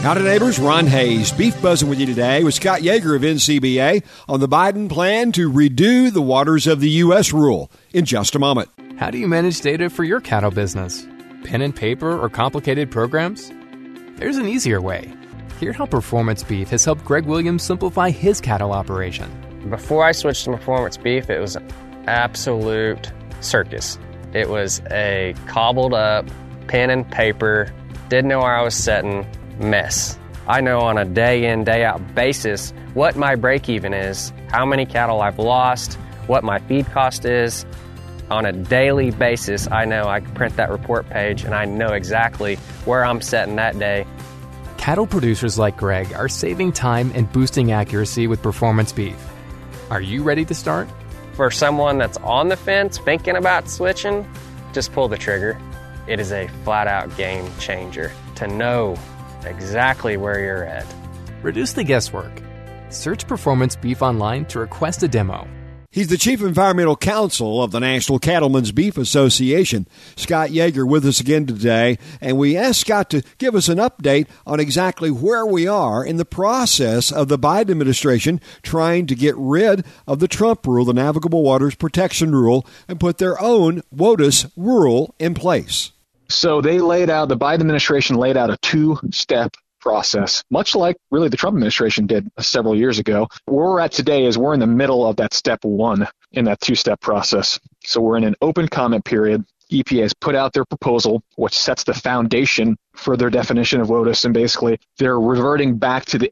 Howdy, neighbors. Ron Hayes, Beef Buzzing with you today with Scott Yeager of NCBA on the Biden plan to redo the waters of the U.S. rule in just a moment. How do you manage data for your cattle business? Pen and paper or complicated programs? There's an easier way. Hear how Performance Beef has helped Greg Williams simplify his cattle operation. Before I switched to Performance Beef, it was an absolute circus. It was a cobbled up pen and paper, didn't know where I was sitting, mess. I know on a day in, day out basis what my break even is, how many cattle I've lost, what my feed cost is. On a daily basis, I know I can print that report page and I know exactly where I'm sitting that day. Cattle producers like Greg are saving time and boosting accuracy with Performance Beef. Are you ready to start? For someone that's on the fence thinking about switching, just pull the trigger. It is a flat-out game changer to know exactly where you're at. Reduce the guesswork. Search Performance Beef online to request a demo. He's the Chief Environmental Counsel of the National Cattlemen's Beef Association, Scott Yeager, with us again today. And we asked Scott to give us an update on exactly where we are in the process of the Biden administration trying to get rid of the Trump rule, the Navigable Waters Protection Rule, and put their own WOTUS rule in place. So the Biden administration laid out a two-step process, much like really the Trump administration did several years ago. Where we're at today is we're in the middle of that step one in that two-step process. So we're in an open comment period. EPA has put out their proposal, which sets the foundation for their definition of WOTUS, and basically they're reverting back to the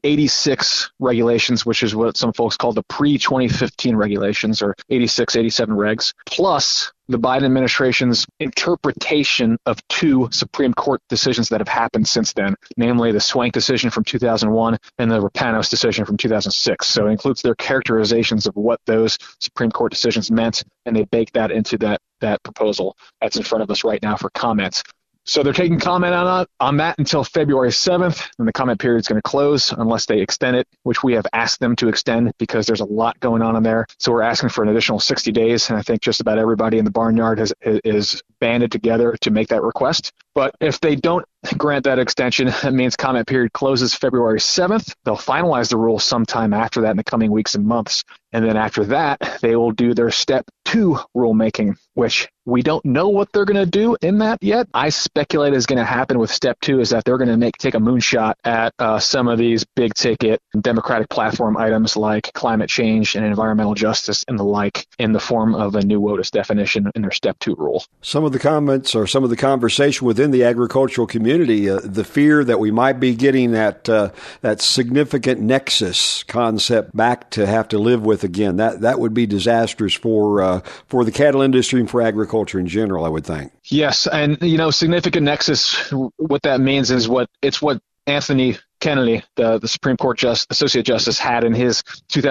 86 regulations, which is what some folks call the pre-2015 regulations, or 86, 87 regs, plus the Biden administration's interpretation of two Supreme Court decisions that have happened since then, namely the Swank decision from 2001 and the Rapanos decision from 2006. So it includes their characterizations of what those Supreme Court decisions meant, and they bake that into that proposal that's in front of us right now for comments. So they're taking comment on that until February 7th, and the comment period is going to close unless they extend it, which we have asked them to extend because there's a lot going on in there. So we're asking for an additional 60 days, and I think just about everybody in the barnyard is banded together to make that request. But if they don't grant that extension, that means comment period closes February 7th. They'll finalize the rule sometime after that in the coming weeks and months. And then after that, they will do their step two rulemaking, which we don't know what they're going to do in that yet. I speculate is going to happen with step two is that they're going to take a moonshot at some of these big ticket Democratic platform items like climate change and environmental justice and the like in the form of a new WOTUS definition in their step two rule. Some of the comments or some of the conversation within the agricultural community, the fear that we might be getting that significant nexus concept back to have to live with again. That would be disastrous for the cattle industry and for agriculture in general, I would think. Yes, and significant nexus, what that means is what Anthony Kennedy, the Supreme Court Associate Justice, had in his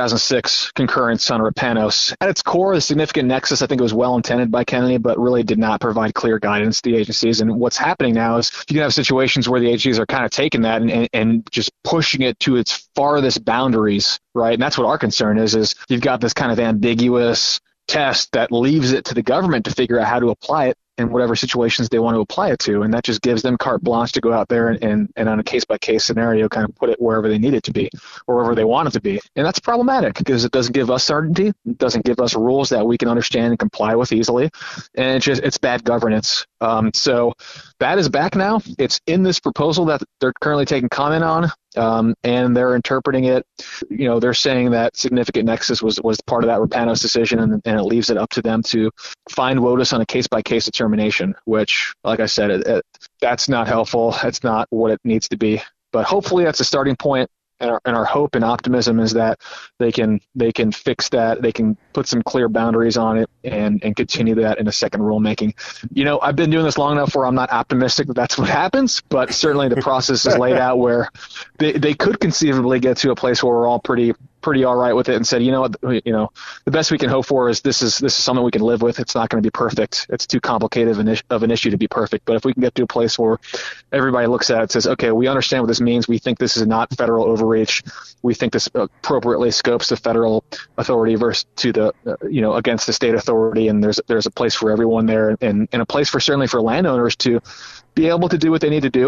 2006 concurrence on Rapanos. At its core, the significant nexus, I think it was well intended by Kennedy, but really did not provide clear guidance to the agencies. And what's happening now is you can have situations where the agencies are kind of taking that and just pushing it to its farthest boundaries, right? And that's what our concern is you've got this kind of ambiguous test that leaves it to the government to figure out how to apply it in whatever situations they want to apply it to. And that just gives them carte blanche to go out there and on a case-by-case scenario kind of put it wherever they need it to be or wherever they want it to be. And that's problematic because it doesn't give us certainty. It doesn't give us rules that we can understand and comply with easily. And it's bad governance. So that is back now. It's in this proposal that they're currently taking comment on. And they're interpreting it, they're saying that significant nexus was part of that Rapanos decision, and it leaves it up to them to find WOTUS on a case-by-case determination, which, like I said, that's not helpful. That's not what it needs to be. But hopefully that's a starting point. And our hope and optimism is that they can fix that. They can put some clear boundaries on it and continue that in a second rulemaking. I've been doing this long enough where I'm not optimistic that that's what happens, but certainly the process is laid out where they could conceivably get to a place where we're all pretty all right with it and said, the best we can hope for is this is something we can live with. It's not going to be perfect. It's too complicated of an issue to be perfect. But if we can get to a place where everybody looks at it and says, okay, we understand what this means. We think this is not federal overreach. We think this appropriately scopes the federal authority versus to the, against the state authority. And there's a place for everyone there and a place certainly for landowners to be able to do what they need to do.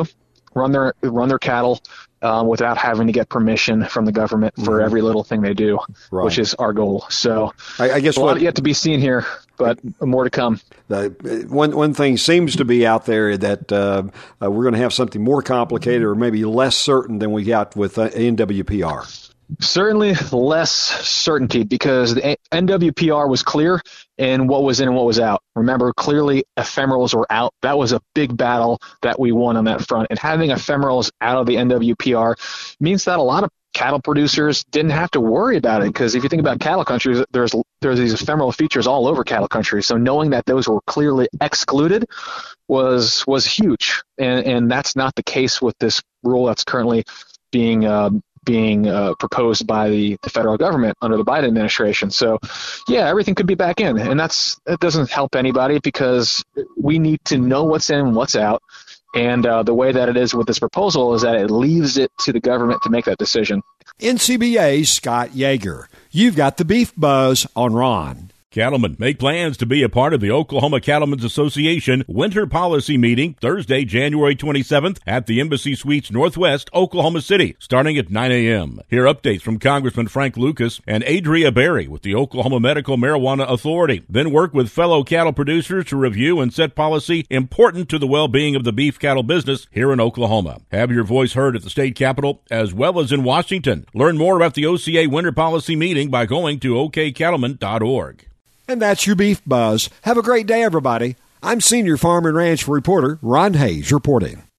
run their cattle without having to get permission from the government for every little thing they do, which is our goal. So I guess a lot yet to be seen here, but more to come. One thing seems to be out there that we're going to have something more complicated or maybe less certain than we got with NWPR. Certainly less certainty, because the NWPR was clear in what was in and what was out. Remember, clearly ephemerals were out. That was a big battle that we won on that front. And having ephemerals out of the NWPR means that a lot of cattle producers didn't have to worry about it, because if you think about cattle countries, there's these ephemeral features all over cattle country. So knowing that those were clearly excluded was huge. And that's not the case with this rule that's currently being proposed by the federal government under the Biden administration. So, yeah, everything could be back in, and that doesn't help anybody, because we need to know what's in and what's out. And the way that it is with this proposal is that it leaves it to the government to make that decision. NCBA's Scott Yeager. You've got the Beef Buzz on Ron. Cattlemen make plans to be a part of the Oklahoma Cattlemen's Association Winter Policy Meeting Thursday, January 27th at the Embassy Suites Northwest, Oklahoma City, starting at 9 a.m. Hear updates from Congressman Frank Lucas and Adria Berry with the Oklahoma Medical Marijuana Authority. Then work with fellow cattle producers to review and set policy important to the well-being of the beef cattle business here in Oklahoma. Have your voice heard at the state capitol as well as in Washington. Learn more about the OCA Winter Policy Meeting by going to okcattlemen.org. And that's your Beef Buzz. Have a great day, everybody. I'm Senior Farm and Ranch reporter Ron Hayes reporting.